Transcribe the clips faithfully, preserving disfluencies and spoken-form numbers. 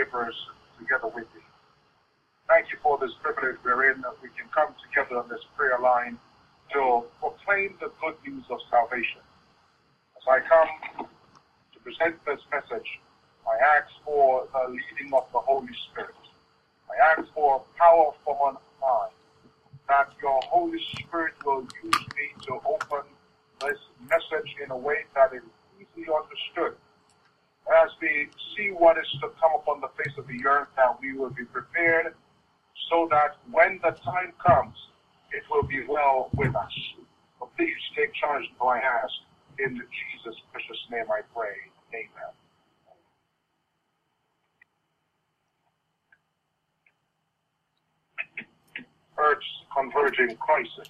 laborers together with thee. Thank you for this privilege wherein we can come together on this prayer line to proclaim the good news of salvation. As I come to present this message, I ask for the leading of the Holy Spirit. I ask for power from on high, that your Holy Spirit will use me to open this message in a way that is easily understood. As we see what is to come upon the face of the earth, that we will be prepared so that when the time comes, it will be well with us. So please take charge of my ask. In Jesus' precious name I pray. Amen. Earth's converging crisis.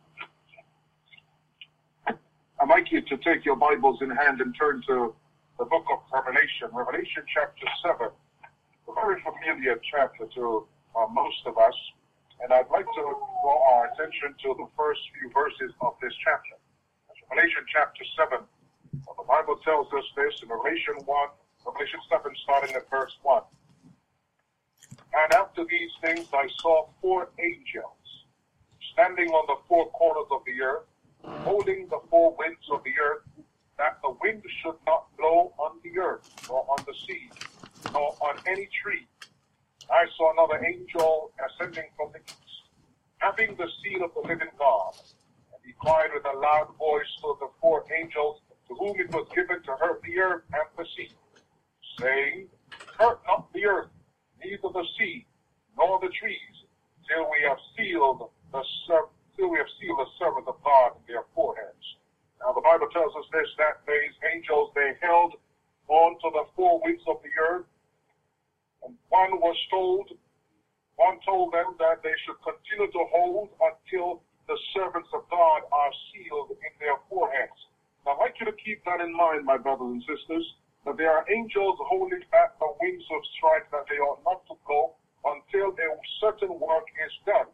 I'd like you to take your Bibles in hand and turn to the book of Revelation, Revelation chapter seven, a very familiar chapter to uh, most of us. And I'd like to draw our attention to the first few verses of this chapter. Revelation chapter seven, well, the Bible tells us this in Revelation one, Revelation seven, starting at verse one. And after these things I saw four angels standing on the four corners of the earth, holding the four winds of the earth, that the wind should not blow on the earth, nor on the sea, nor on any tree. I saw another angel ascending from the east, having the seal of the living God. And he cried with a loud voice to the four angels, to whom it was given to hurt the earth and the sea, saying, Hurt not the earth, neither the sea, nor the trees, till we have sealed the ser- till we have sealed the servants of God in their foreheads. Now the Bible tells us this, that these angels, they held on to the four winds of the earth, and one was told, one told them that they should continue to hold until the servants of God are sealed in their foreheads. Now I'd like you to keep that in mind, my brothers and sisters, that there are angels holding at the wings of strife, that they ought not to go until a certain work is done.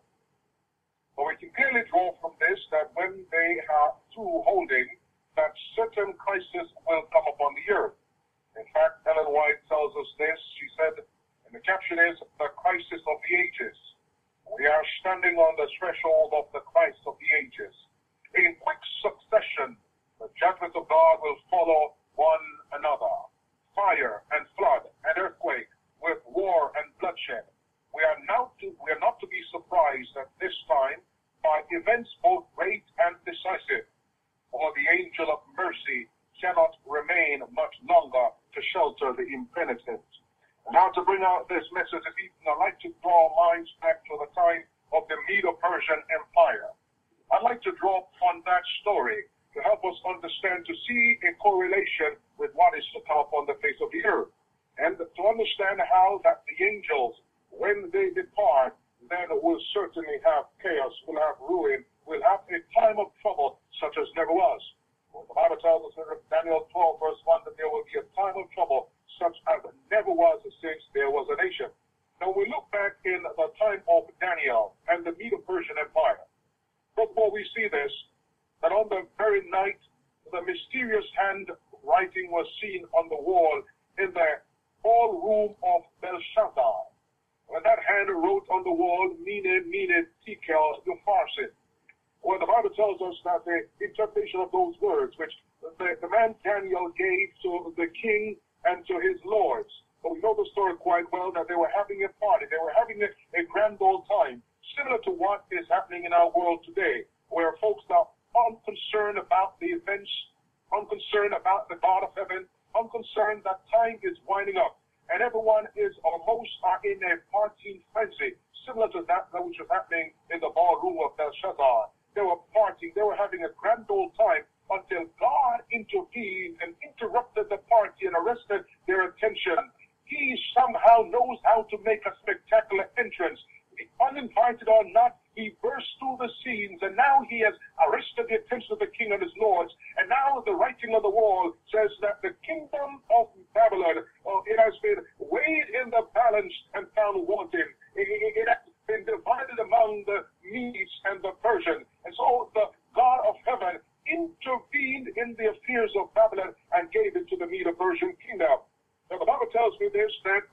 But we can clearly draw from this that when they are through holding, that certain crisis will come upon the earth. In fact, Ellen White tells us this. She said, and the caption is, the crisis of the ages. We are standing on the threshold of the Christ of the ages. In quick succession, the judgment of God will follow one another. Fire and flood and earthquake, with war and bloodshed. We are now to, we are not to be surprised at this time by events both great and decisive, for the angel of mercy cannot remain much longer to shelter the impenitent. And now to bring out this message this evening, I'd like to draw minds back to the time of the Medo-Persian Empire. I'd like to draw upon that story to help us understand, to see a correlation with what is to come upon the face of the earth, and to understand how that the angels, when they depart, then will certainly have chaos, will have ruin, will have a time of trouble such as never was. Well, the Bible tells us in Daniel twelve, verse one, that there will be a time of trouble such as never was since there was a nation. Now we look back in the time of Daniel and the Medo-Persian Empire. Before we see this, that on the very night, the mysterious handwriting was seen on the wall in the ballroom of Belshazzar. When that hand wrote on the wall, Mene, Mene, Tekel, Upharsin. Well, the Bible tells us that the interpretation of those words, which the, the man Daniel gave to the king and to his lords. But we know the story quite well, that they were having a party. They were having a, a grand old time, similar to what is happening in our world today, where folks are unconcerned about the events, unconcerned about the God of heaven, unconcerned that time is winding up. And everyone is, or most are in a partying frenzy, similar to that which was happening in the ballroom of Belshazzar. They were partying, they were having a grand old time until God intervened and interrupted the party and arrested their attention. He somehow knows how to make a spectacular entrance. Uninvited or not, he burst through the scenes, and now he has arrested the attention of the king and his lords. And now the writing of the wall says that the kingdom of Babylon, oh, it has been weighed in the balance and found wanting. It, it, it has been divided among the Medes and the Persians. And so the God of heaven intervened in the affairs of Babylon and gave it to the Medo-Persian kingdom. Now the Bible tells me this, that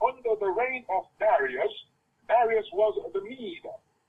under the reign of Darius. Darius was the Mede.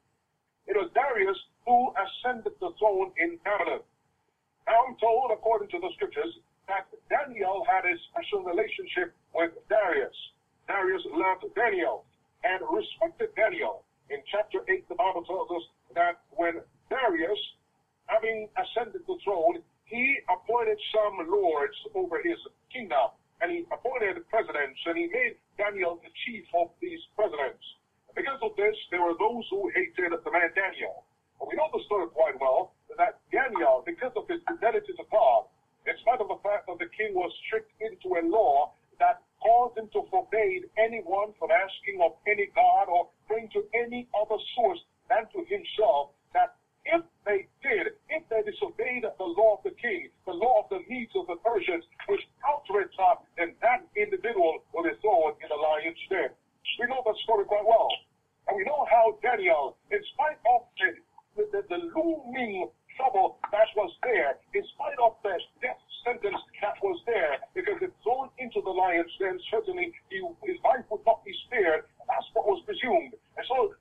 It was Darius who ascended the throne in Babylon. Now I'm told, according to the scriptures, that Daniel had a special relationship with Darius. Darius loved Daniel and respected Daniel. In chapter eight, the Bible tells us that when Darius, having ascended the throne, he appointed some lords over his kingdom, and he appointed presidents, and he made Daniel the chief of these presidents. Because of this, there were those who hated the man Daniel. And we know the story quite well, that Daniel, because of his fidelity to God, in spite of the fact that the king was tricked into a law that caused him to forbade anyone from asking of any god or praying to any other source than to himself, that if they did, if they disobeyed the law of the king, the law of the Medes of the Persians, which outraged God, then that individual will be thrown in the lion's den. We know that story quite well. And we know how Daniel, in spite of the, the, the looming trouble that was there, in spite of the death sentence that was there, because it's thrown into the lion's den, certainly he, his life would not be spared. That's what was presumed. And so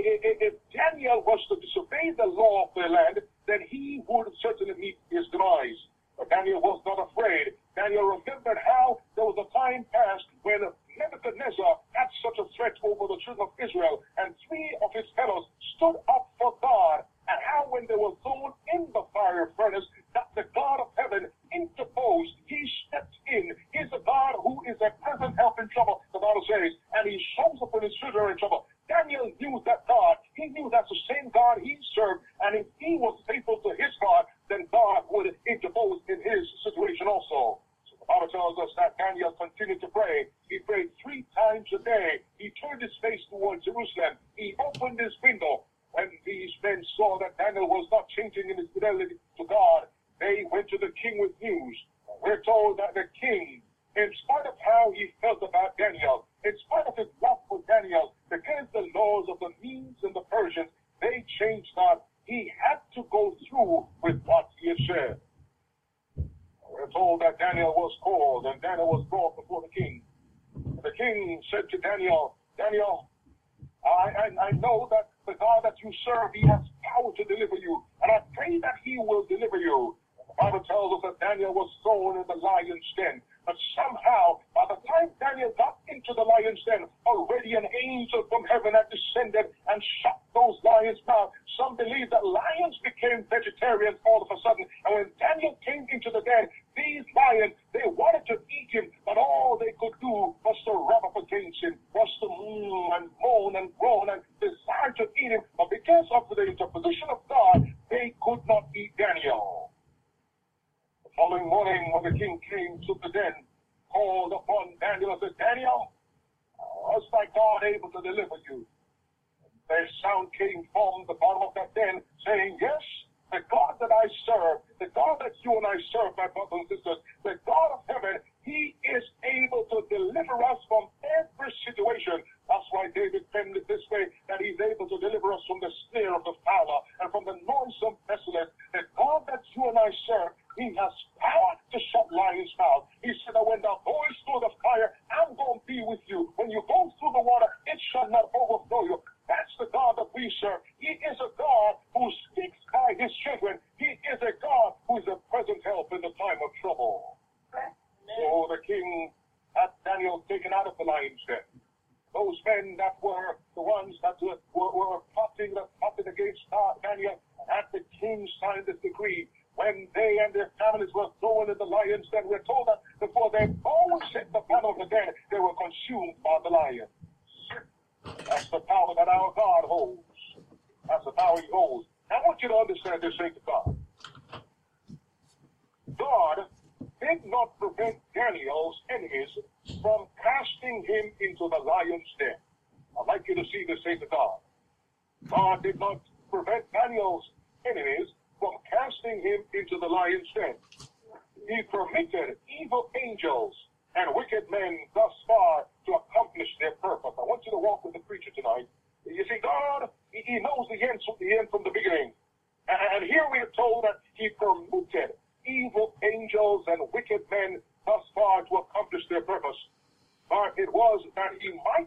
if Daniel was to disobey the law of the land, then he would certainly meet his demise. But Daniel was not afraid. Daniel remembered how there was a time past when Nebuchadnezzar had such a threat over the children of Israel, and three of his fellows stood up for God, and how when they were thrown in the fire furnace, that the God of heaven interposed. He stepped in. He's a God who is a present help in trouble, the Bible says, and he shows up when his children are in trouble. Daniel knew that God. He knew that's the same God he served, and if he was faithful to his God, then God would interpose in his situation also. So the Bible tells us that Daniel continued to pray. He prayed three times a day. He turned his face towards Jerusalem. He opened his window. When these men saw that Daniel was not changing in his fidelity to God, they went to the king with news. We're told that the king, in spite of how he felt about Daniel, in spite of his love for Daniel, because the laws of the Medes and the Persians, they changed not, he had to go through with what he had said. We're told that Daniel was called, and Daniel was brought before the king. The king said to Daniel, Daniel, I, I, I know that the God that you serve, he has power to deliver you, and I pray that he will deliver you. The Bible tells us that Daniel was thrown in the lion's den. But somehow, by the time Daniel got into the lion's den, already an angel from heaven had descended and shut those lions' mouths. Some believe that lions became vegetarians all of a sudden. And when Daniel came into the den, these lions, they wanted to eat him, but all they could do was to rub up against him, was to moon and moan and groan and desire to eat him. But because of the interposition of God, they could not eat Daniel. The following morning, when the king came to the den, called upon Daniel and said, Daniel, was thy God able to deliver you? The sound came from the bottom of that den, saying, yes, the God that I serve, the God that you and I serve, my brothers and sisters, the God of heaven, he is able to deliver us from every situation. That's why David penned it this way, that he's able to deliver us from the snare of the fowler and from the noisome pestilence. The God that you and I serve, he has power to shut lions' mouth. He said that when thou goest through the fire, I'm going to be with you. When you go through the water, it shall not overflow you. That's the God that we serve. He is a God who speaks by his children. He is a God who is a present help in the time of trouble. So the king had Daniel taken out of the lion's den. Those men that were the ones that were, were, were plotting, that plotted against Daniel, had the king signed this decree. When they and their families were thrown in the lion's den, we're told that before they always hit the bottom of the den, they were consumed by the lion. That's the power that our God holds. That's the power he holds. I want you to understand this, saint of God. God did not prevent Daniel's enemies from casting him into the lion's den. I'd like you to see this, saint of God. God did not prevent Daniel's enemies from casting him into the lion's den. He permitted evil angels and wicked men thus far to accomplish their purpose. I want you to walk with the preacher tonight. You see, God, he, he knows the end from the end from the beginning. And, and here we are told that he permitted evil angels and wicked men thus far to accomplish their purpose. But it was that he might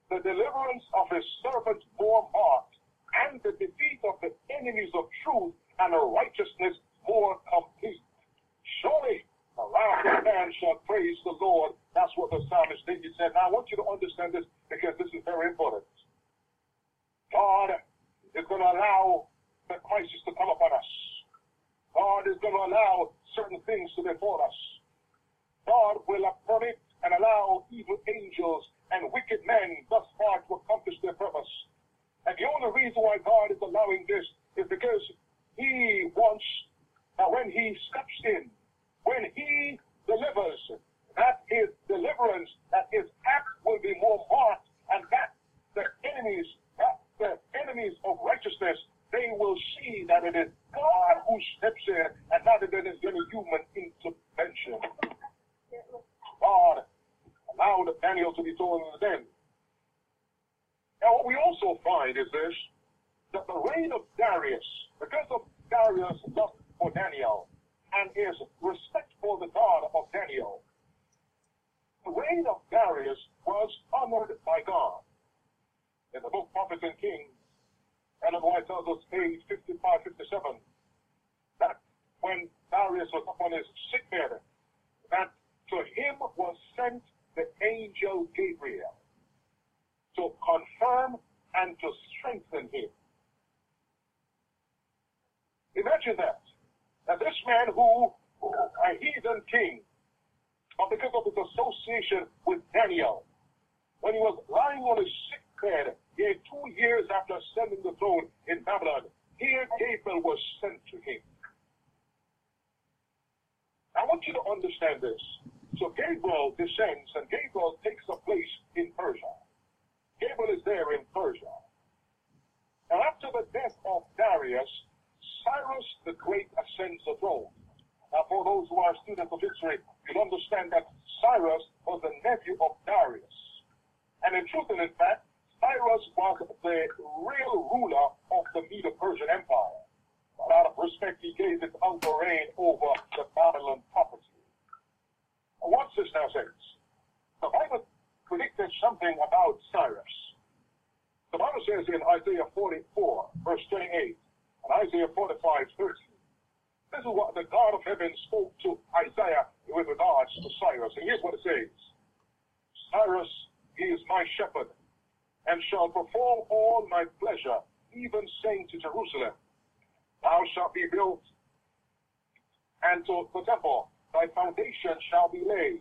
the deliverance of his servant more marked, and the defeat of the enemies of truth and righteousness more complete. Surely the wrath of man shall praise the Lord. That's what the psalmist David said. Now I want you to understand this because this is very important. God is going to allow the crisis to come upon us. God is going to allow certain things to befall us. God will permit and allow evil angels and wicked men thus far to accomplish their purpose. And the only reason why God is allowing this is because he wants that when he steps in, when he delivers, that his deliverance, that his act will be more marked, and that the enemies, that the enemies of righteousness, they will see that it is God who steps in and not that it is any human intervention. God allowed Daniel to be thrown in the den. Now what we also find is this, that the reign of Darius, because of Darius' love for Daniel and his respect for the God of Daniel, the reign of Darius was honored by God. In the book Prophets and Kings, Ellen White tells us, page fifty-five fifty-seven, that when Darius was upon his sickbed, that to him was sent the angel Gabriel to confirm and to strengthen him. Imagine that. That this man who, a heathen king, but because of his association with Daniel, when he was lying on his sick bed, here two years after ascending the throne in Babylon, here Gabriel was sent to him. I want you to understand this. So Gabriel descends, and Gabriel takes a place in Persia. Gabriel is there in Persia. Now after the death of Darius, Cyrus the Great ascends the throne. Now for those who are students of history, you'll understand that Cyrus was the nephew of Darius. And in truth and in fact, Cyrus was the real ruler of the Medo-Persian Empire. But out of respect, he gave his uncle reign over the Babylon property. And what's this now says? The Bible predicted something about Cyrus. The Bible says in Isaiah forty-four, verse twenty-eight, and Isaiah forty-five, thirteen. This is what the God of heaven spoke to Isaiah with regards to Cyrus. And here's what it says. Cyrus is my shepherd, and shall perform all my pleasure, even saying to Jerusalem, thou shalt be built, and to the temple, thy foundation shall be laid.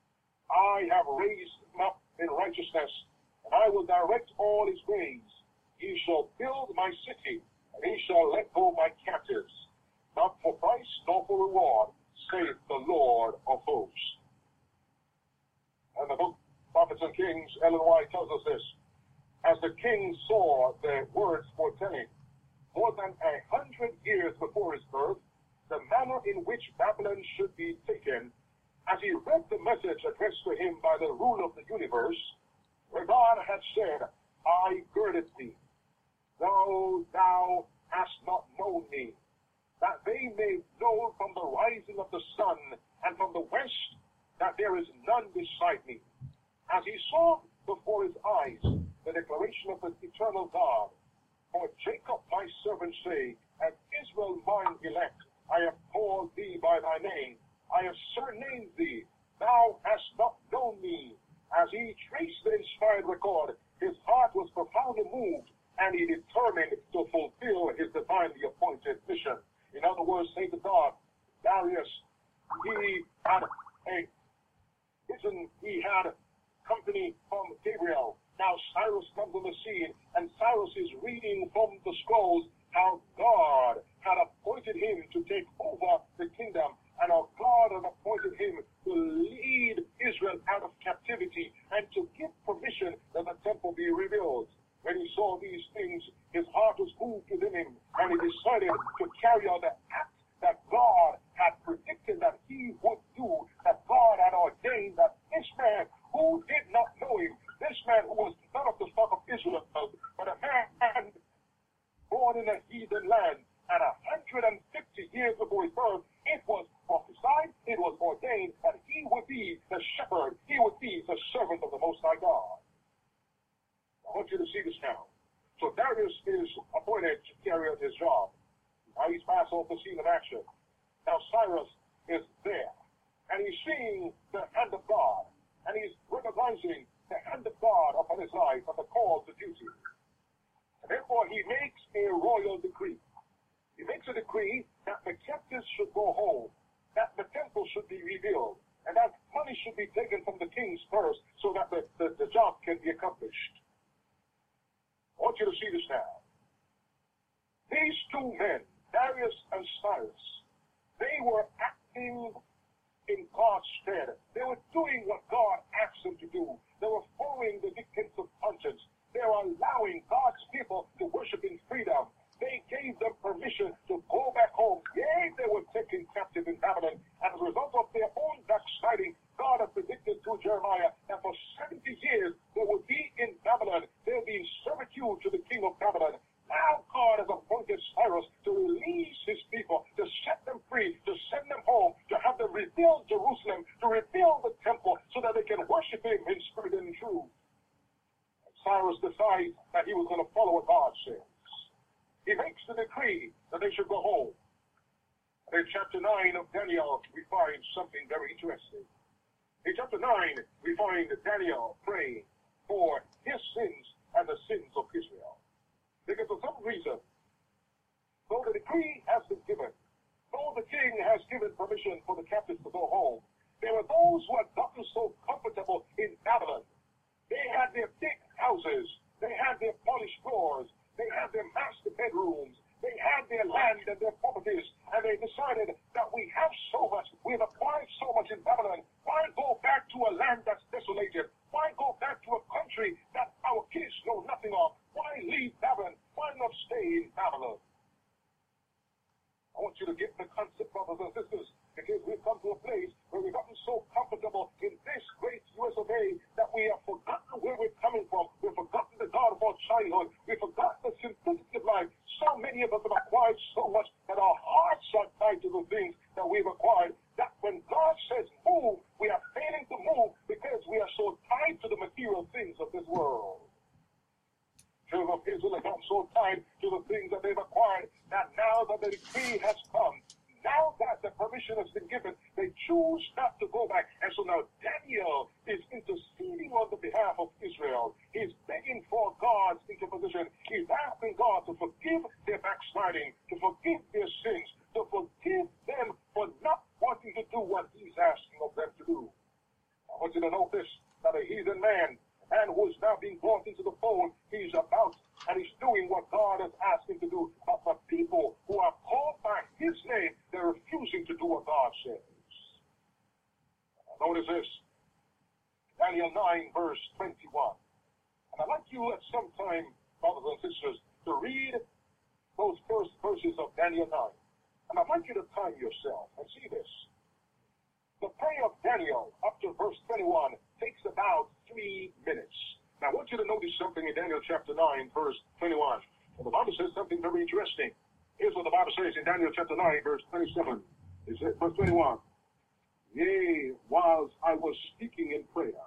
I have raised him up in righteousness, and I will direct all his ways. He shall build my city, and he shall let go my captives, not for price nor for reward, saith the Lord of hosts. And the book Prophets and Kings, Ellen White tells us this. As the king saw the words foretelling, more than a hundred years before his birth, the manner in which Babylon should be taken, as he read the message addressed to him by the ruler of the universe, where God had said, I girded thee, though thou hast not known me, that they may know from the rising of the sun and from the west that there is none beside me. As he saw before his eyes the declaration of the eternal God, for Jacob my servant say, and Israel mine elect, I have called thee by thy name, I have surnamed thee, thou hast not known me. As he traced the inspired record, his heart was profoundly moved, and he determined to fulfill his divinely appointed mission. In other words, say to God, Darius, he had a vision, he had company from Gabriel. Now Cyrus comes on the scene, and Cyrus is reading from the scrolls how God had appointed him to take over the kingdom, and how God had appointed him to lead Israel out of captivity and to give permission that the temple be rebuilt. When he saw these things, his heart was moved within him, and he decided to carry out the act that God had predicted that he would do, that God had ordained that this man who did not know him, this man who was not of the stock of Israel, but a man born in a heathen land, and a hundred and fifty years before his birth, it was I want you to see this now. So Darius is appointed to carry out his job. Now he's passed off the scene of action. Now Cyrus is there, and he's seeing the hand of God, and he's recognizing the hand of God upon his life and the call to duty. And therefore he makes a royal decree. He makes a decree that the captives should go home, that the temple should be rebuilt, and that money should be taken from the king's purse so that the, the, the job can be accomplished. I want you to see this now. These two men, Darius and Cyrus, they were acting in God's stead. They were doing what God asked them to do. They were following the dictates of conscience. They were allowing God's people to worship in freedom. They gave them permission to go back home. Yea, they were taken captive in Babylon. And as a result of their own backsliding, God had predicted through Jeremiah that for seventy years they would be in Babylon. They'll be in servitude to the king of Babylon. Now God has appointed Cyrus to release his people, to set them free, to send them home, to have them rebuild Jerusalem, to rebuild the temple so that they can worship him in spirit and in truth. And Cyrus decides that he was going to follow what God says. He makes the decree that they should go home. And in chapter nine of Daniel, we find something very interesting. In chapter nine, we find Daniel praying for his sins and the sins of Israel. Because for some reason, though the decree has been given, though the king has given permission for the captives to go home, there were those who had gotten so comfortable in Babylon. They had their big houses, they had their polished floors, they had their master bedrooms, they had their land and their properties, and they decided that we have so much, we have acquired so much in Babylon, why go back to a land that's desolated? Why go back to a country that our kids know nothing of? Why leave Babylon? Why not stay in Babylon? I want you to get the concept, brothers and sisters, because we've come to a place where we've gotten so comfortable in this great U S of A that we have forgotten where we're coming from. We've forgotten the God of our childhood. We've forgotten the simplicity of life. So many of us have acquired so much that our hearts are tied to the things that we've acquired, that when God says move, we are failing to move because we are so tied to the material things of this world. Children of Israel have gotten so tied to the things that they've acquired that now that the decree has come, now that the permission has been given, they choose not to go back. And so now Daniel is interceding on the behalf of Israel. He's begging for God's interposition. He's asking God to forgive their backsliding, to forgive their sins, to forgive them for not wanting to do what he's asking of them to do. I want you to notice that a heathen man, and who is now being brought into the fold, he's about and he's doing what God has asked him to do. But for people who are called by his name, they're refusing to do what God says. Notice this, Daniel nine, verse twenty-one. And I'd like you at some time, brothers and sisters, to read those first verses of Daniel nine. And I'd like you to time yourself and see this. The prayer of Daniel up to verse twenty-one takes about three minutes. Now I want you to notice something in Daniel chapter nine, verse twenty-one. And the Bible says something very interesting. Here's what the Bible says in Daniel chapter nine, verse twenty-seven. Is it verse twenty-one? Yea, whilst I was speaking in prayer,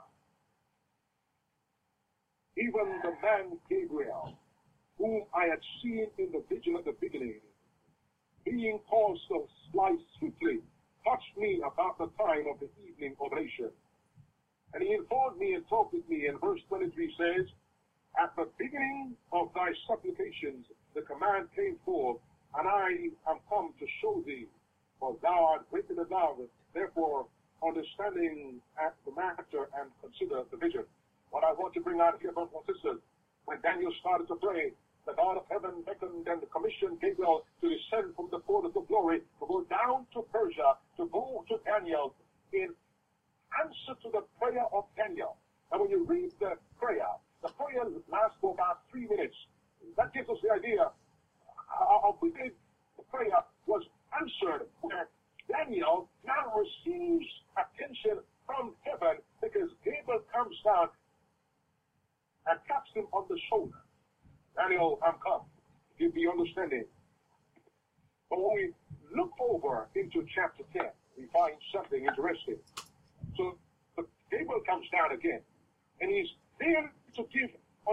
even the man Gabriel, whom I had seen in the vision at the beginning, being caused to fly swiftly, touched me about the time of the evening oblation. And he informed me and talked with me, and verse twenty-three says, at the beginning of thy supplications the command came forth, and I am come to show thee, for thou art written aloud, therefore understanding at the matter and consider the vision. What I want to bring out here, brothers and sisters, when Daniel started to pray, the God of heaven beckoned and commissioned Gabriel to descend from the portals of glory, to go down to Persia, to go to Daniel in answer to the prayer of Daniel. And when you read the prayer, the prayer lasts for about three minutes. That gives us the idea how quickly the prayer was answered, where Daniel now receives attention from heaven because Gabriel comes down and taps him on the shoulder. Daniel, I'm come. Give me understanding. But when we look over into chapter ten, we find something interesting. So Gabriel comes down again, and he's there to give understanding.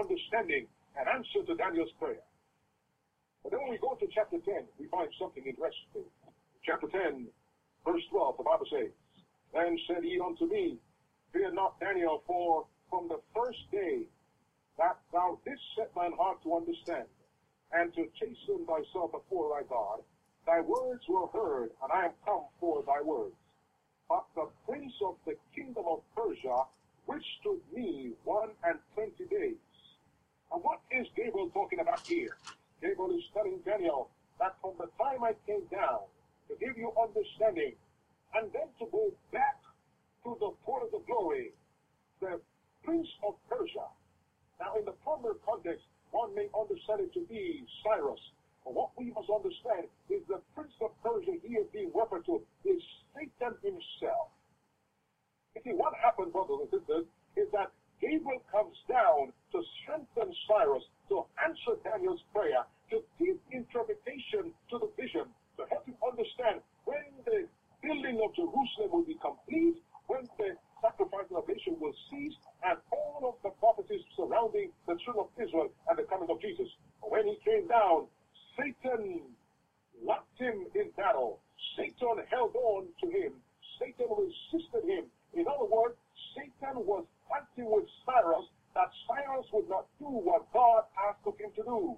understanding and answer to Daniel's prayer. But then when we go to chapter ten, we find something interesting. Chapter ten, verse twelve, the Bible says, Then said he unto me, Fear not, Daniel, for from the first day that thou didst set thine heart to understand, and to chasten thyself before thy God, thy words were heard, and I am come for thy words. But the prince of the kingdom of Persia withstood me one and twenty days. And what is Gabriel talking about here? Gabriel is telling Daniel that from the time I came down to give you understanding, and then to go back to the port of the glory, the prince of Persia. Now, in the former context, one may understand it to be Cyrus. But what we must understand is the prince of Persia here being referred to is Satan himself. You see, what happened, brothers and sisters, is that Gabriel comes down to strengthen Cyrus, to answer Daniel's prayer, to give interpretation to the vision, to help him understand when the building of Jerusalem will be complete, when the sacrifice of nation will cease, and all of the prophecies surrounding the children of Israel and the coming of Jesus. When he came down, Satan locked him in battle. Satan held on to him. Satan resisted him. In other words, Satan was fighting with Cyrus that Cyrus would not do what God asked of him to do.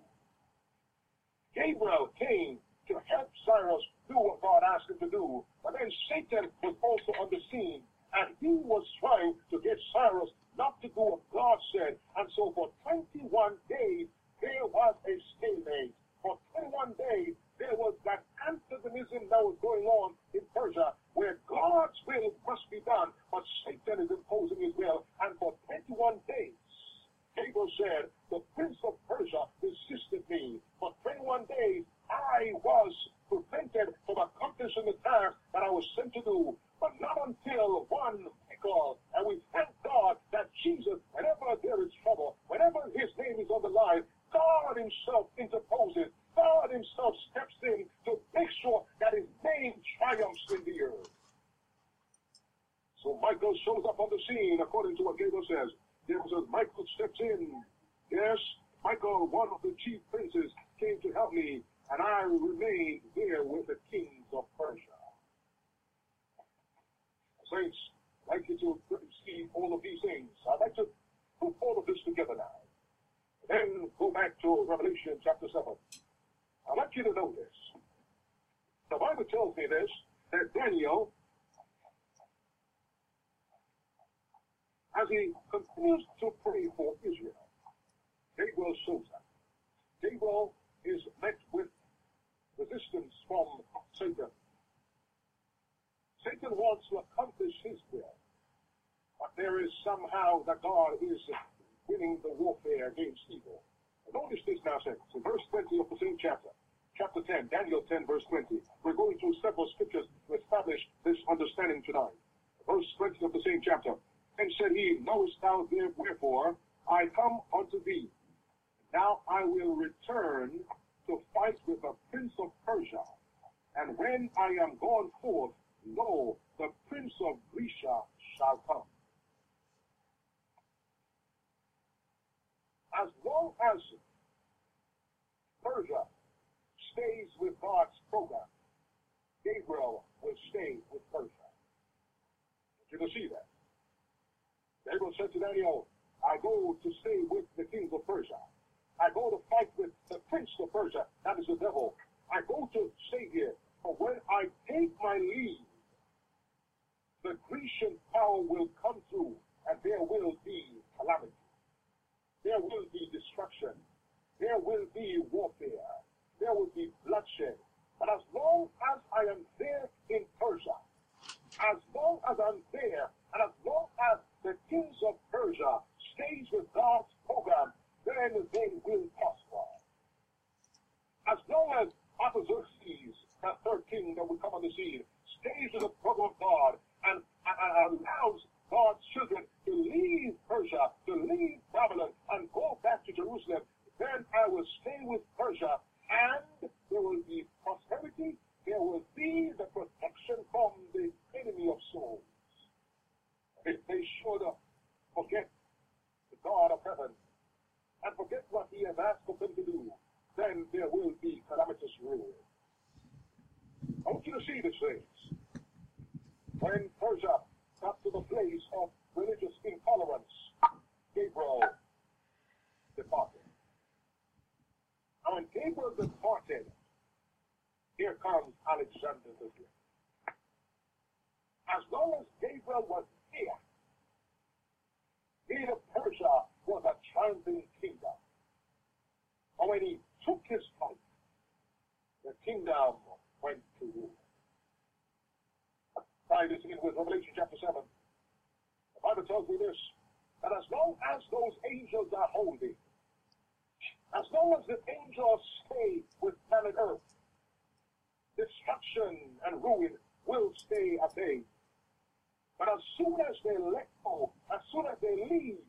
Gabriel came to help Cyrus do what God asked him to do, but then Satan was also on the scene, and he was trying to get Cyrus not to do what God said. And so for twenty-one days, there was a stalemate. For twenty-one days, there was that antagonism that was going on in Persia, where God's will must be done, but Satan is imposing his will. And for twenty-one days, Gabriel said, the prince of Persia resisted me. For twenty-one days, I was prevented from accomplishing the task that I was sent to do. But not until one Michael, and we thank God that Jesus, whenever there is trouble, whenever his name is on the line, God himself interposes. God himself steps in to make sure that his name triumphs in the earth. So Michael shows up on the scene according to what Gabriel says. Gabriel says, Michael steps in. Yes, Michael, one of the chief princes, came to help me, and I remained there with the kings of Persia. Saints, I'd like you to see all of these things. I'd like to put all of this together now. Then go back to Revelation chapter seven. I'd like you to know this. The Bible tells me this, that Daniel, as he continues to pray for Israel, Gabriel shows up. Gabriel is met with resistance from Satan. Satan wants to accomplish his will, but there is somehow that God is winning the warfare against evil. And notice this now, saints, in verse twenty of the same chapter, chapter ten, Daniel ten, verse twenty. We're going through several scriptures to establish this understanding tonight. Verse twenty of the same chapter. And said he, Knowest thou wherefore I come unto thee? Now I will return to fight with the prince of Persia. And when I am gone forth, lo, the prince of Grecia shall come. As long as Persia stays with God's program, Gabriel will stay with Persia. You can see that. Gabriel said to Daniel, I go to stay with the kings of Persia. I go to fight with the prince of Persia, that is the devil. I go to stay here. But when I take my leave, the Grecian power will come through, and there will be calamity. There will be destruction. There will be warfare. There will be bloodshed. But as long as I am there in Persia, as long as I'm there, and as long as the kings of Persia stays with God's program, then they will prosper. As long as Artaxerxes, that third king that will come on the scene, stays with the program of God and, and, and allows God's children to leave Persia, to leave Babylon, and go back to Jerusalem, then I will stay with Persia, and there will be prosperity, there will be the protection from the enemy of souls. If they should forget the God of heaven and forget what he has asked of them to do, then there will be calamitous rule. I want you to see this things. When Persia got to the place of religious intolerance, Gabriel departed. Now when Gabriel departed, here comes Alexander the Great. As long as Gabriel was here, King of Persia was a triumphing kingdom. But when he took his flight, the kingdom went to ruin. Try this again with Revelation chapter seven. The Bible tells me this, that as long as those angels are holy, as long as the angels stay with planet Earth, destruction and ruin will stay at bay. But as soon as they let go, as soon as they leave,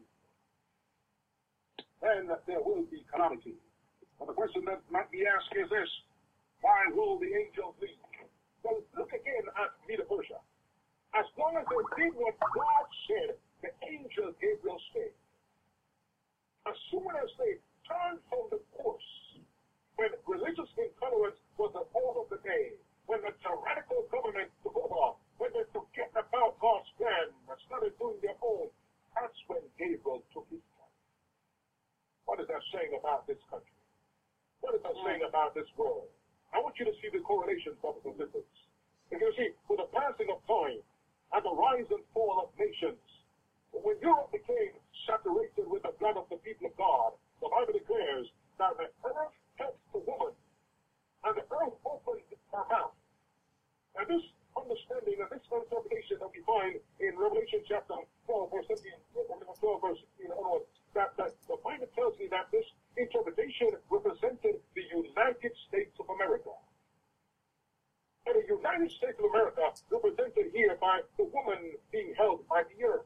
then there will be calamity. Well, the question that might be asked is this: why will the angels leave? Well, look again at Medo-Persia. As long as they did what God said, the angel Gabriel stayed. As soon as they turned from the course, when religious intolerance was the order of the day, when the tyrannical government took over, when they forget about God's plan and started doing their own, that's when Gabriel took his time. What is that saying about this country? What is that saying about this world? I want you to see the correlations, brothers and sisters. You can see, with the passing of time and the rise and fall of nations, when Europe became saturated with the blood of the people of God, the Bible declares that the earth helped the woman, and the earth opened her mouth. And this understanding and this interpretation that we find in Revelation chapter twelve, verse seventeen, twelve, verse sixteen onwards, that, that the Bible tells me that this interpretation represented the United States of America. And the United States of America represented here by the woman being held by the earth.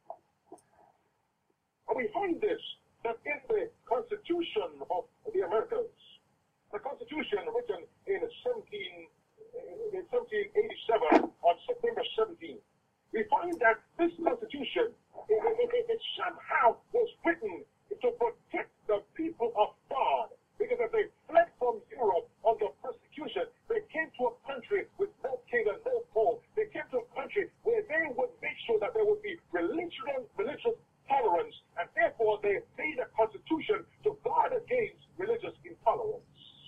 And we find this, that in the Constitution of the Americas, the Constitution written in seventeen, in seventeen eighty-seven, on September seventeenth, we find that this Constitution, it, it, it somehow was written to protect the people of God. Because as they fled from Europe under persecution, they came to a country with no king and no pope. They came to a country where they would make sure that there would be religious, religious tolerance, and therefore they made a constitution to guard against religious intolerance.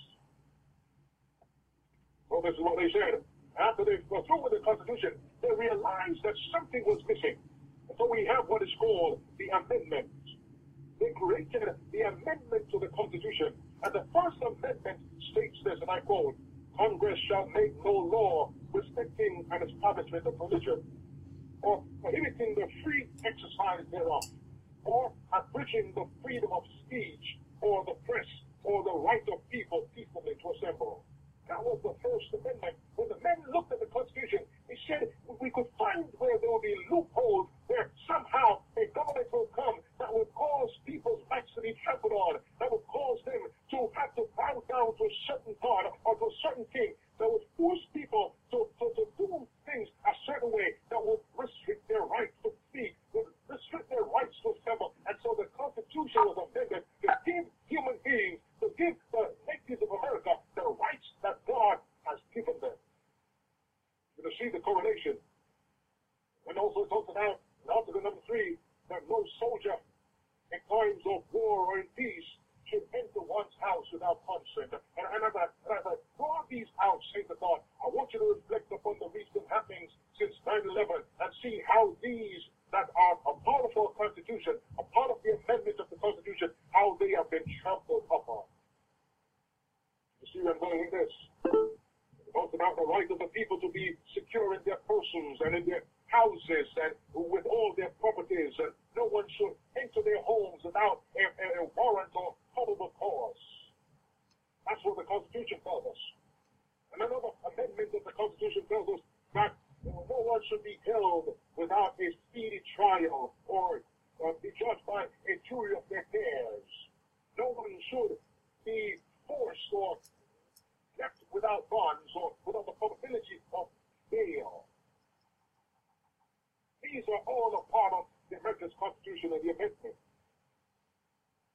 So this is what they said. After they were through with the Constitution, they realized that something was missing. And so we have what is called the amendment. They created the amendment to the Constitution. And the first amendment states this, and I quote, "Congress shall make no law respecting an establishment of religion, or prohibiting the free exercise thereof, or abridging the freedom of speech, or the press, or the right of people peaceably to assemble." That was the First Amendment. When the men looked at the Constitution, they said we could find where there would be loopholes, where somehow a government will come that would cause people's rights to be trampled on, that would cause them to have to bow down to a certain God or to a certain king, that would force people to, to, to do things a certain way, that would restrict their right to speak, would restrict their rights to assemble. And so the Constitution was amended to give human beings, to give the natives of America the rights that God has given them. You can see the correlation. And also talks about, in Article number three, that no soldier in times of war or in peace should enter one's house without consent. And, and as, I, as I draw these out, say to God, I want you to reflect upon the recent happenings since nine eleven and see how these that are a part of our Constitution, a part of the amendment of the Constitution, how they have been trampled upon. You see where I'm going with this? It talks about the right of the people to be secure in their persons and in their houses and with all their properties, and no one should enter their homes without a, a, a warrant or probable cause. That's what the Constitution tells us. And another amendment of the Constitution tells us that no one should be held without a speedy trial or uh, be judged by a jury of their peers. No one should be forced or kept without bonds or without the probability of bail. These are all a part of the American Constitution and the amendment. But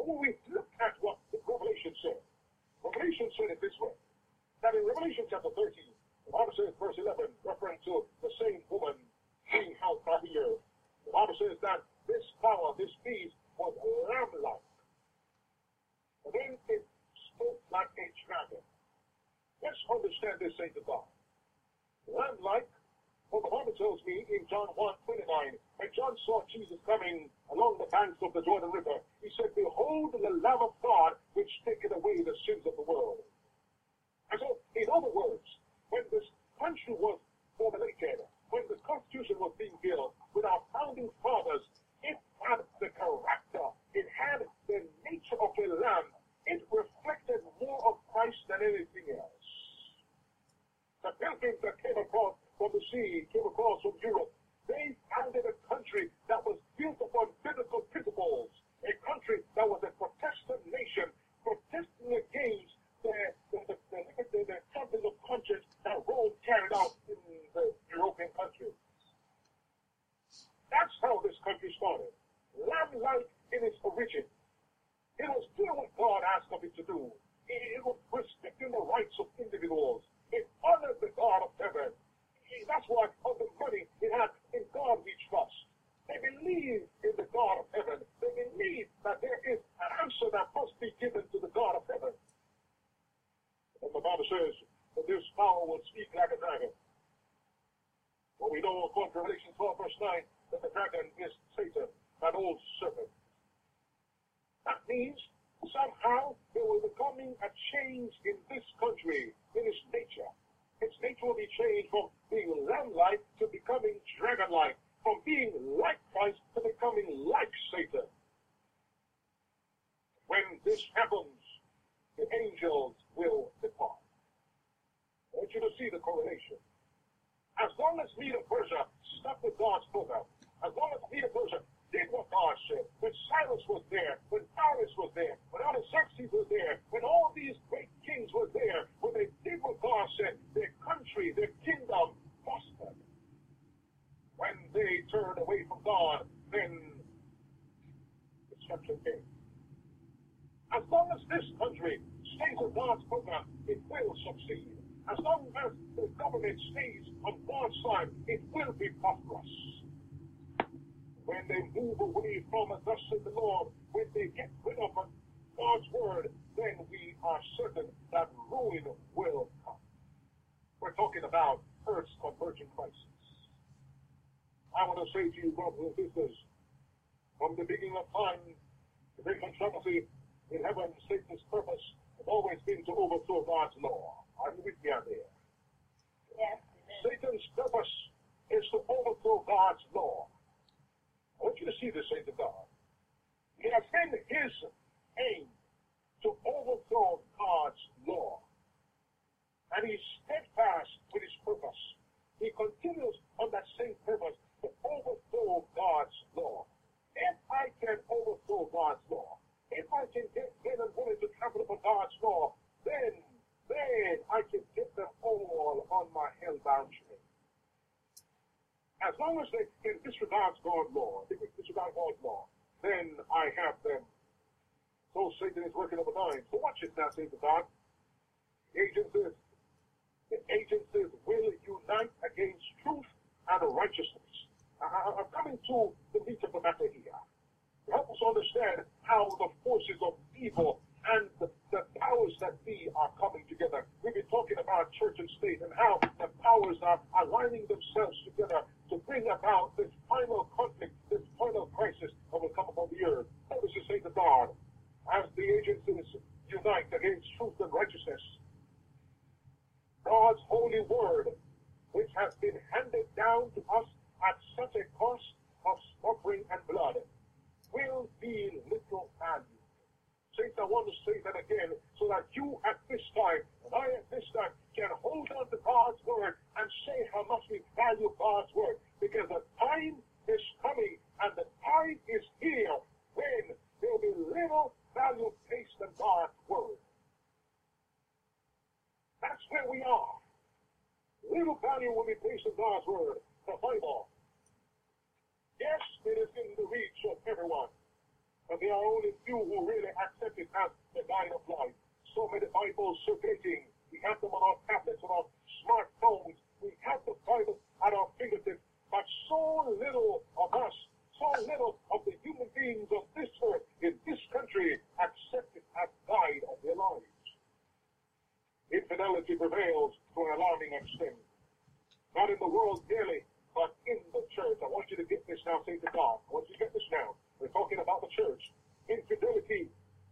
when we look at what the Revelation said, Revelation said it this way, that in Revelation chapter thirteen, the Bible says, verse eleven, referring to the same woman being held by the earth, the Bible says that this power, this beast, was lamb-like. And then it spoke like a dragon. Let's understand this, saints of God. Lamb-like, well, the Bible tells me in John one twenty-nine, when John saw Jesus coming along the banks of the Jordan River, he said, behold the Lamb of God, which taketh away the sins of the world. And so, in other words, when this country was formulated, when the Constitution was being built, with our founding fathers, it had the character, it had the nature of a lamb. It reflected more of Christ than anything else. The pilgrims that came across from the sea, came across from Europe, they founded a country that was built upon biblical principles, a country that was a Protestant nation, protesting against the, the, the, the, the, the something of conscience that Rome carried out in the European countries. That's how this country started. Lamb-like in its origin. It was doing what God asked of it to do. It, it was respecting the rights of individuals. It honored the God of heaven. That's why on the money it had, in God we trust. They believe in the God of heaven. They believe that there is an answer that must be given to the God of heaven. And the Bible says that this power will speak like a dragon. Well, we know according to Revelation twelve, verse nine, that the dragon is Satan, an old serpent. That means somehow there will be coming a change in this country, in its nature. Its nature will be changed from being lamb-like to becoming dragon-like, from being like Christ to becoming like Satan. When this happens, the angels will depart. I want you to see the correlation. As long as Medo Persia stuck with God's program, as long as Medo Persia did what God said, when Cyrus was there, when Darius was there, when Artaxerxes was there, when all these great kings were there, when they did what God said, their country, their kingdom prospered. When they turned away from God, then destruction came. As long as this country stays with God's program, it will succeed. As long as the government stays on God's side, it will be prosperous. When they move away from us, thus said the Lord, when they get rid of God's word, then we are certain that ruin will come. We're talking about Earth's convergent crisis. I want to say to you, brothers and sisters, from the beginning of time, the great controversy in heaven, Satan's purpose has always been to overthrow God's law. Are you with me out there? Yes. Satan's purpose is to overthrow God's law. I want you to see this, saints of God. It has been his aim to overthrow God's law. And he's steadfast with his purpose. He continues on that same purpose to overthrow God's law. If I can overthrow God's law, if I can get men and women to trample upon God's law, then, then I can get them all on my hell-bound train. As long as they can disregard God's law, they can disregard God's law, then I have them. So Satan is working overtime. So watch it now, saints of God. The agencies, the agencies will unite against truth and righteousness. I, I'm coming to the meat of the matter here. To help us understand how the forces of evil and the, the powers that be are coming together. We've been talking about church and state and how the powers are aligning themselves together to bring about this final conflict, this final crisis that will come upon the earth. Notice the saints of God, as the agencies unite against truth and righteousness, God's holy word, which has been handed down to us at such a cost of suffering and blood, will be little value. Saints, I want to say that again, so that you at this time, and I at this time, can hold on to God's word and say how much we value God's word. Because the time is coming, and the time is here, when there will be little value placed in God's word. That's where we are. Little value will be placed in God's word, the Bible. Yes, it is in the reach of everyone. And there are only few who really accept it as the guide of life. So many Bibles circulating. We have them on our tablets, on our smartphones. We have the Bible at our fingertips. But so little of us, so little of the human beings of this earth, in this country, accept it as guide of their lives. Infidelity prevails to an alarming extent. Not in the world daily, but in the church. I want you to get this now, say to God. I want you to get this now. We're talking about the church. Infidelity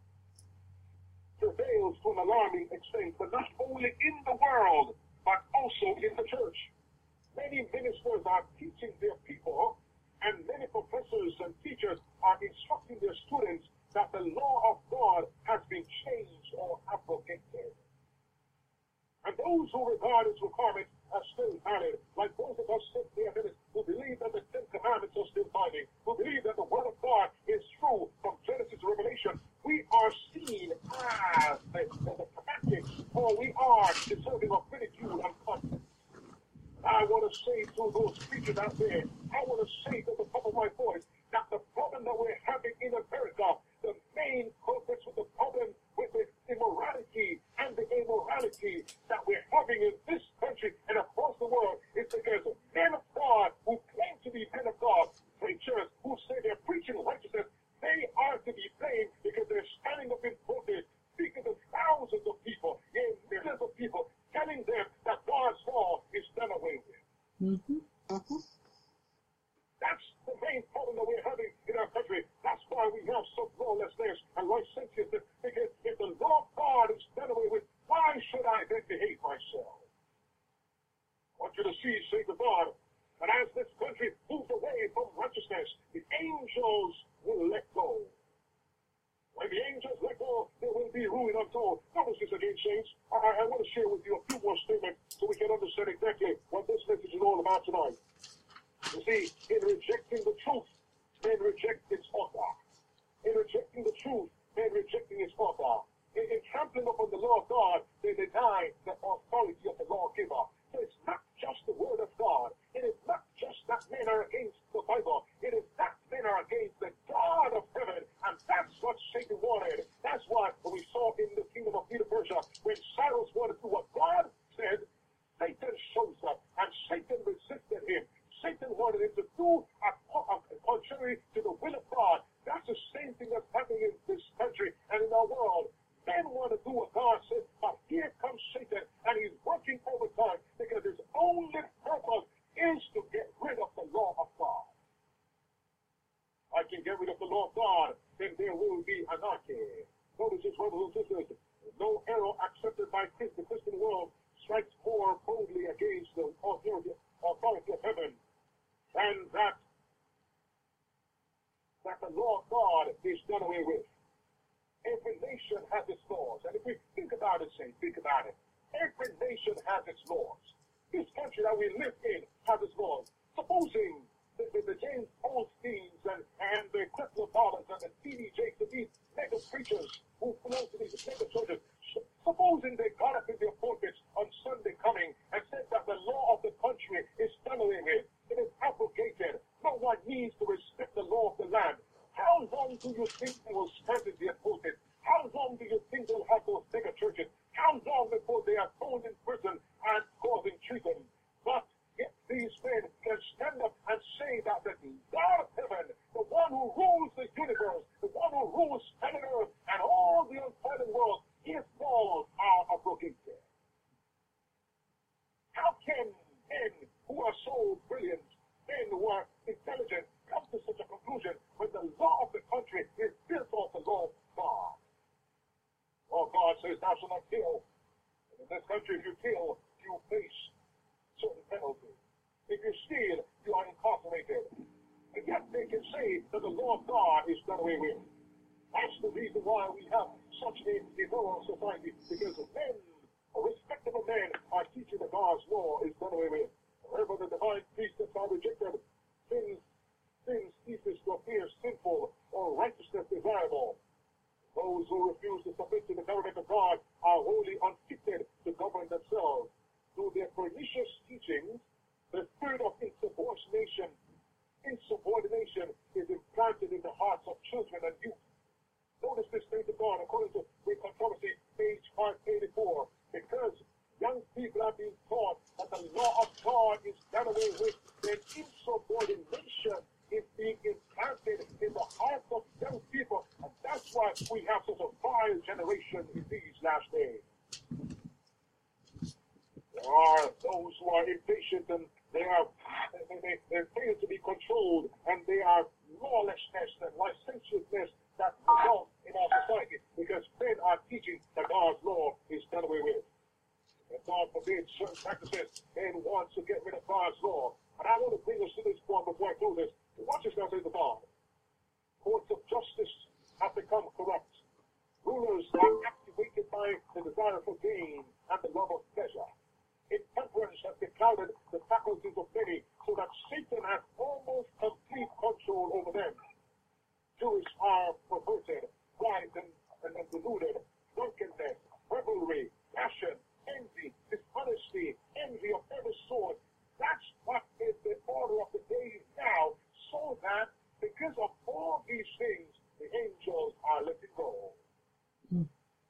prevails to an alarming extent, but not only in the world, but also in the church. Many ministers are teaching their people, and many professors and teachers are instructing their students that the law of God has been changed or abrogated. And those who regard its requirements as still valid, like those of us sit there who believe that the Ten Commandments are still binding, who believe that the Word of God is true from Genesis to Revelation, we are seen as the, the, the fanatics, or we are deserving of ridicule and contempt. I want to say to those preachers out there, I want to say to the top of my voice, that the problem that we're having in America, the main culprits with the problem with the immorality and the immorality that we're having in this country and across the world is because men of God who claim to be men of God, preachers who say they're preaching righteousness, they are to be blamed because they're standing up in protest, speaking to thousands of people, yeah, millions of people, telling them that God's law is done away with. Mm-hmm. Uh-huh. That's the main problem that we're having in our country. That's why we have such lawlessness and licentiousness. Because if the law of God is done away with, why should I then behave myself? I want you to see, say to God, that as this country moves away from righteousness, the angels will let go. When the angels let go, there will be ruin untold. Notice this again, saints. I, I want to share with you a few more statements so we can understand exactly what this message is all about tonight. You see, in rejecting the truth, men reject its author. In rejecting the truth, men rejecting its author. In, in trampling upon the law of God, they deny the authority of the lawgiver. So it's not just the word of God. It is not just that men are against the Bible. It is that men are against the God of heaven. And that's what Satan wanted. That's why we saw in the kingdom of Medo-Persia, when Cyrus wanted to do what God said, Satan shows up. And Satan resisted him. Satan wanted him to do a, a, a contrary to the will of God. That's the same thing that's happening in this country and in our world. Men want to do what God says, but here comes Satan, and he's working overtime because his only purpose is to get rid of the law of God. I can get rid of the law of God, then there will be anarchy. Notice this, brothers and sisters. No arrow accepted by the Christian world strikes more boldly against the authority, authority of heaven. And that, that the law of God is done away with. Every nation has its laws. And if we think about it, say, think about it. Every nation has its laws. This country that we live in has its laws. Supposing the, the, the James Olsteins and, and the Creflo Dollars and the T D Jakes and these mega preachers who belong to these mega churches, supposing they got up in their pulpits on Sunday coming and said that the law of the country is done away with, it is abrogated, no one needs to respect the law of the land. How long do you think they will stand in their pulpits? How long do you think they'll have those mega churches? How long before they are thrown in prison and causing treason? But if these men can stand up and say that the God of heaven, the one who rules the universe, the one who rules planet Earth and all the unfallen world, his laws are abrogated. How can men who are so brilliant, men who are intelligent, come to such a conclusion when the law of the country is built off the law of God? Well, God says, thou shalt not kill. And in this country, if you kill, you face certain penalties. If you steal, you are incarcerated. And yet they can say that the law of God is done away with. That's the reason why we have such a immoral society, because men, respectable men, are teaching that God's law is done away with. Wherever the divine precepts are rejected, things, things ceases to appear sinful or righteousness desirable. Those who refuse to submit to the government of God are wholly unfitted to govern themselves. Through their pernicious teachings, the spirit of insubordination, insubordination is implanted in the hearts of children and youth. that we have such a vile generation in these last days. There are those who are impatient and they are they, they, they fail to be controlled, and they are lawlessness and licentiousness that result in our society because men are teaching that God's law is done away with. And God forbid certain practices, men want to get rid of God's law. And I want to bring us to this point before I close this. Watch this now, say the God. Courts of justice have become corrupt. Rulers are activated by the desire for gain and the love of pleasure. Intemperance has beclouded the faculties of many, so that Satan has almost complete control over them. Jews are perverted, blind and, and, and deluded, drunkenness, revelry, passion, envy, dishonesty, envy of every sort. That's what is the order of the days now, so that because of all these things, the angels are letting go. Mm.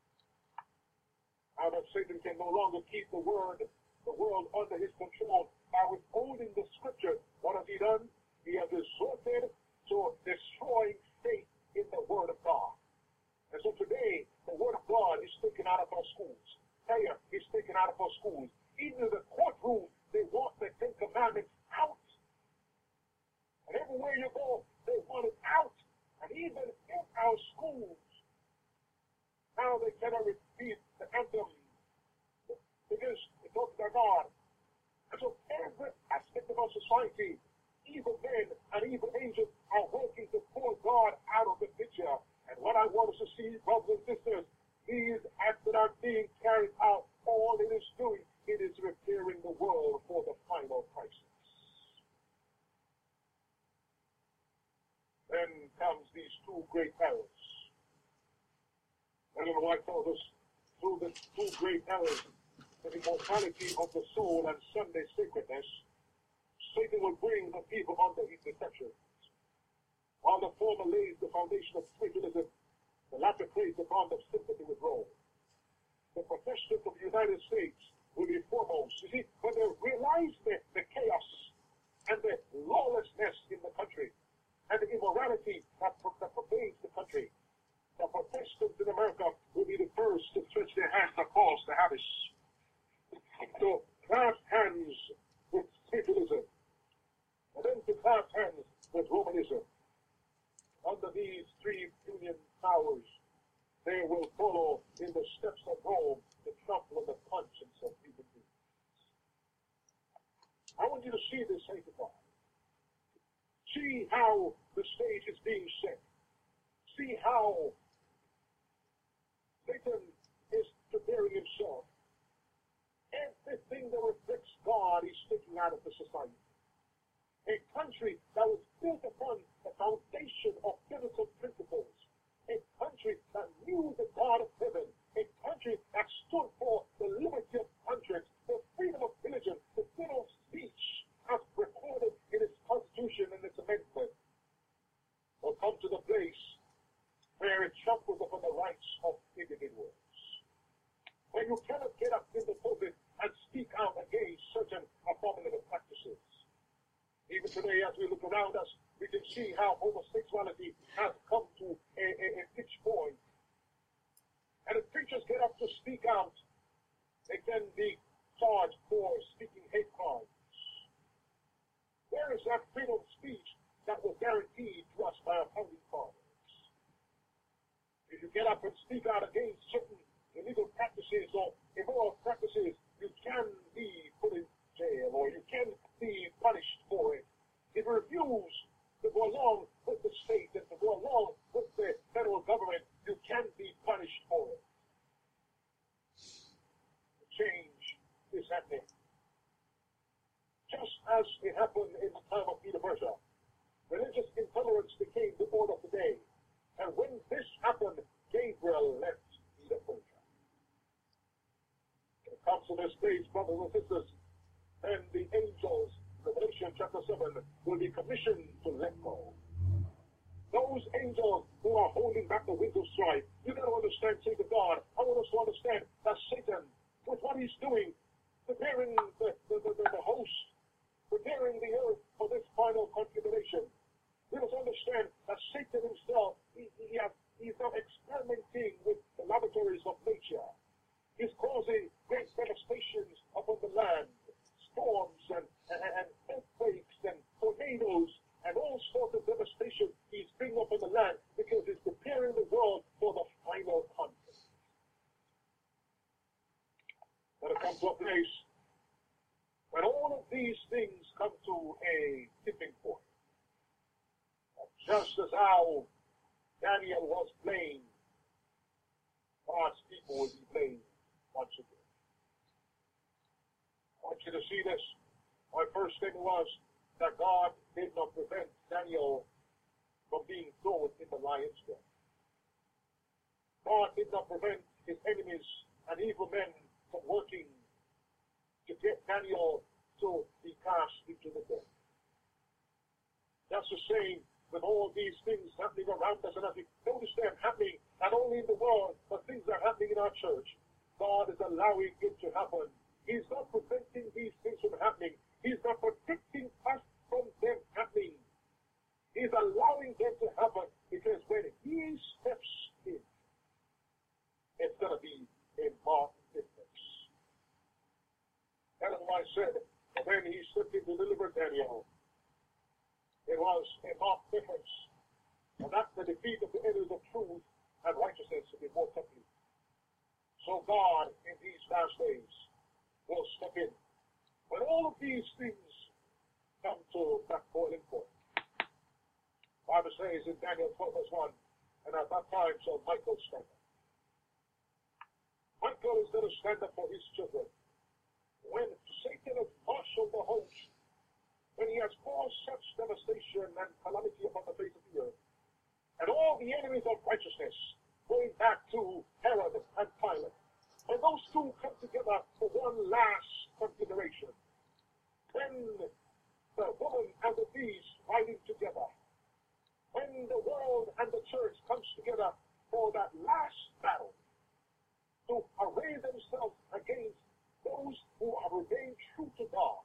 Now that Satan can no longer keep the word, the world under his control by withholding the scripture, what has he done? He has resorted to destroying faith in the word of God. And so today, the word of God is taken out of our schools. Prayer is taken out of our schools. Even in the courtroom, they want the Ten Commandments out. And everywhere you go, they want it out. And even in our schools, now they cannot repeat the anthem because it talks about God. And so every aspect of our society, evil men and evil angels are working to pull God out of the picture. And what I want us to see, brothers and sisters, these acts that are being carried out, all it is doing, it is preparing the world for the final crisis. Then comes these two great errors. Ellen White tells us through the two great errors, the immortality of the soul and Sunday sacredness, Satan will bring the people under his deception. While the former lays the foundation of spiritualism, the latter creates the bond of sympathy with Rome. The Protestants of the United States will be foremost. You see, when they realize the, the chaos and the lawlessness in the country and the immorality that, that pervades the country, the Protestants in America will be the first to stretch their hands across the habits. So clasp hands with spiritualism, and then to clasp hands with Romanism. Under these three union powers, they will follow in the steps of Rome to trample on the conscience of human beings. I want you to see this, saints of God. See how the stage is being set. See how Satan is preparing himself. Everything that reflects God is taking out of the society. A country that was built upon the foundation of biblical principles. A country that knew the God of heaven. A country that stood for the liberty of conscience, the freedom of religion, the freedom of speech, as recorded in its constitution and its amendment, will come to the place where it tramples upon the rights of individuals. Where you cannot get up in the pulpit and speak out against certain abominable practices. Even today, as we look around us, we can see how homosexuality has come to a, a, a pitch point. And if preachers get up to speak out, they can be charged for speaking hate crimes. Where is that freedom of speech that was guaranteed to us by our founding fathers? If you get up and speak out against certain illegal practices or immoral practices, you can be put in jail or you can be punished for it. If you refuse to go along with the state and to go along with the federal government, you can be punished for it. The change is happening. Just as it happened in the time of Medo Persia, religious intolerance became the order of the day. And when this happened, Gabriel left Medo Persia. When it comes to this place, brothers and sisters, and the angels, Revelation chapter seven, will be commissioned to let go. Those angels who are holding back the winds of strife, you got to understand, say to God, I want us to understand that Satan, with what he's doing, preparing the, the, the, the, the host, preparing the earth for this final configuration. We must understand that Satan himself, he, he has he's now experimenting with the laboratories of nature. He's causing great devastations upon the land, storms and, and, and earthquakes and tornadoes and all sorts of devastation he's bringing up on the land because he's preparing the world for the final conflict. But it comes to a place when all of these things come to a tipping point. Just as how Daniel was blamed, God's people will be blamed once again. I want you to see this. My first thing was that God did not prevent Daniel from being thrown in the lion's den. God did not prevent his enemies and evil men from working to get Daniel to be cast into the den. That's the same with all these things happening around us, and as we notice them happening not only in the world, but things are happening in our church. God is allowing it to happen. He's not preventing these things from happening. He's not protecting us from them happening. He's allowing them to happen because when he steps in, it's going to be a marked difference. That's why I said when he stepped in to deliver Daniel, it was a marked difference. And that's the defeat of the enemies of truth and righteousness to be more complete. So God, in these last days, will step in. When all of these things come to that boiling point, the Bible says in Daniel twelve verse one, and at that time shall Michael stand up. Michael is going to stand up for his children. When Satan has marshaled the host, when he has caused such devastation and calamity upon the face of the earth, and all the enemies of righteousness, going back to Herod and Pilate, and those two come together for one last configuration. When the woman and the beast riding together, when the world and the church comes together for that last battle to array themselves against those who are remained true to God,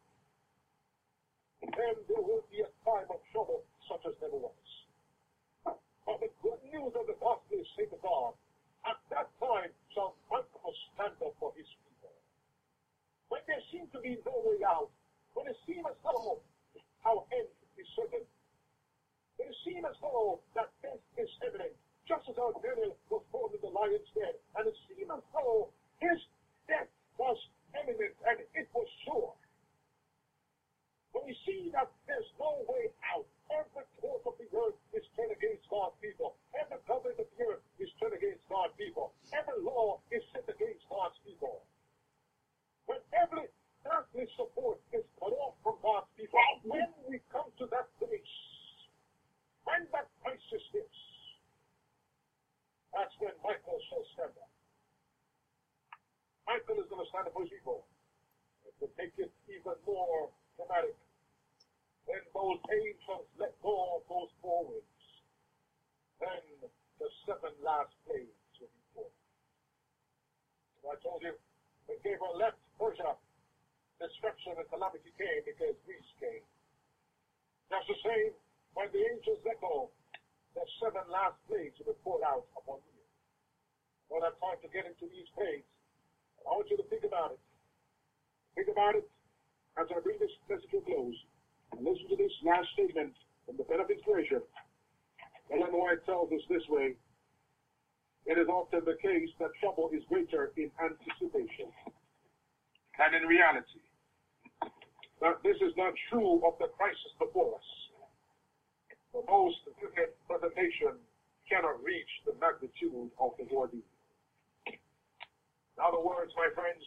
then there will be a time of trouble such as never was. But the good news of the gospel is, say to God, at that time shall Michael stand up for his people. When there seems to be no way out, when it seems as though our end is certain, when it seems as though that death is imminent, just as our Daniel was thrown in the lion's den, and it seemed as though his death was imminent and it was sure. When we see that there's no way out, every court of the earth is turned against God's people. Every government of the earth is turned against God's people. Every law is set against God's people. When every earthly support is cut off from God's people, when we come to that place, when that crisis hits, that's when Michael shall stand up. Michael is going to stand up for his people. To make it even more dramatic, when those angels let go of those four winds, then the seven last plagues will be poured. So I told you, when Gabriel left Persia, destruction and calamity came because Greece came. Just the same, when the angels let go, the seven last plagues will be poured out upon you. I don't have time to get into these plagues. I want you to think about it. Think about it as I bring this message to a close. And listen to this last statement from the pen of inspiration. Ellen White tells us this way: it is often the case that trouble is greater in anticipation than in reality. Now, this is not true of the crisis before us. The most vivid presentation cannot reach the magnitude of the ordeal. In other words, my friends,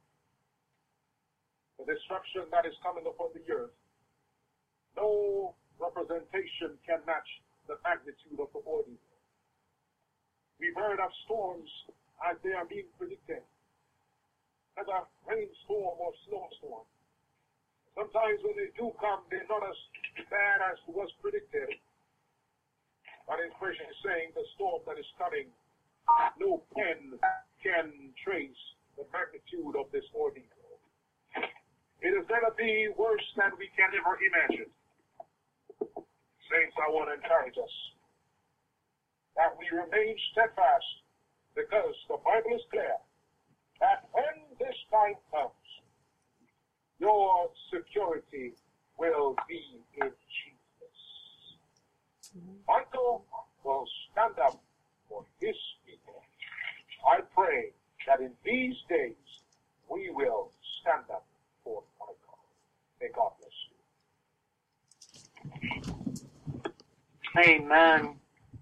the destruction that is coming upon the earth, no representation can match the magnitude of the ordeal. We've heard of storms as they are being predicted, as a rainstorm or snowstorm. Sometimes when they do come, they're not as bad as was predicted. But inspiration is saying the storm that is coming, no pen can trace the magnitude of this ordeal. It is going to be worse than we can ever imagine. Saints, I want to encourage us that we remain steadfast, because the Bible is clear that when this time comes, your security will be in Jesus. Michael will stand up for his people. I pray that in these days we will stand up for Michael. May God bless you. Amen.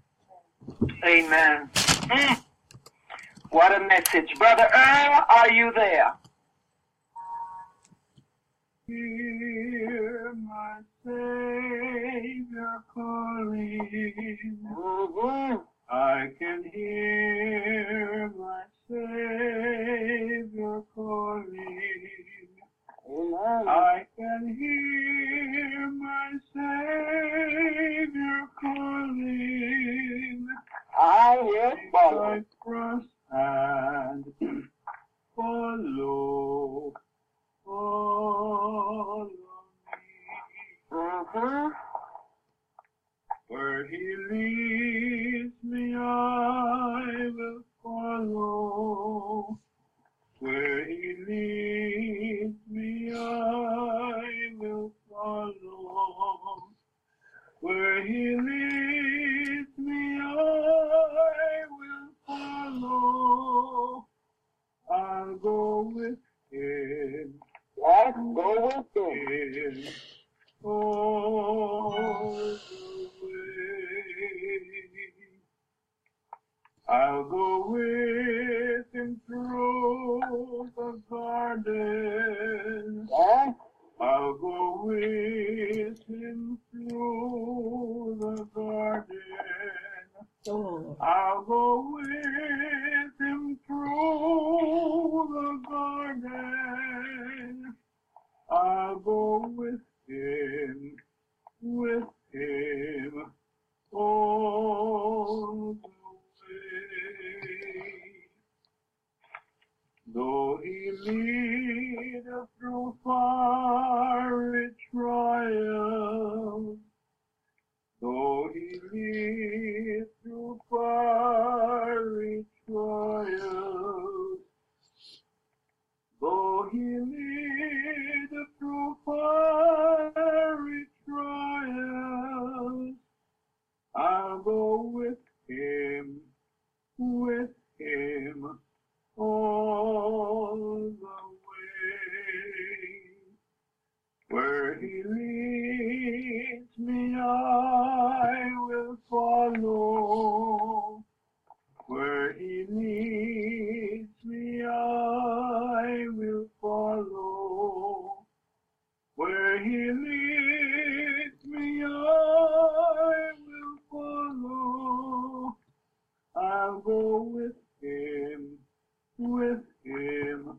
Amen. Mm. What a message. Brother Earl, are you there? Hear my Savior calling. Mm-hmm. I can hear my Savior calling. Amen. I can hear my Savior calling. I will follow. I trust and follow. Follow me. Mm-hmm. Where he leads me, I will follow. Where he leads me, I will follow. Where he leads me, I will follow. I'll go with him. Let's go with him. him all the way. I'll go with him through the garden. Yeah? I'll go with him through the garden. Oh. I'll go with him through the garden. I'll go with him, with him all the way. Though he lead us through fiery trials, though he lead through fiery trials, though he lead through fiery trials, I'll go with him, with him all the way. Where he leads me, I will follow. Where he leads me, I will follow. Where he leads me, I will follow. I'll go with him, with him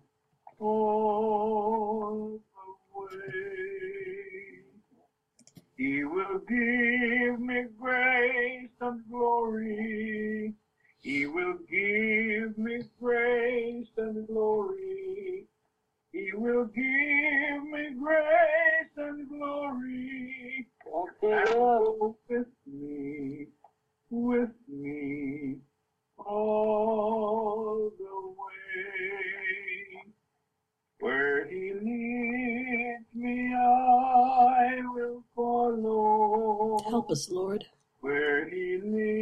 all the way. He will give me grace and glory. He will give me grace and glory. He will give me grace and glory. And go with me, with me all the way. Where he leads me, I will follow. Help us, Lord. Where he leads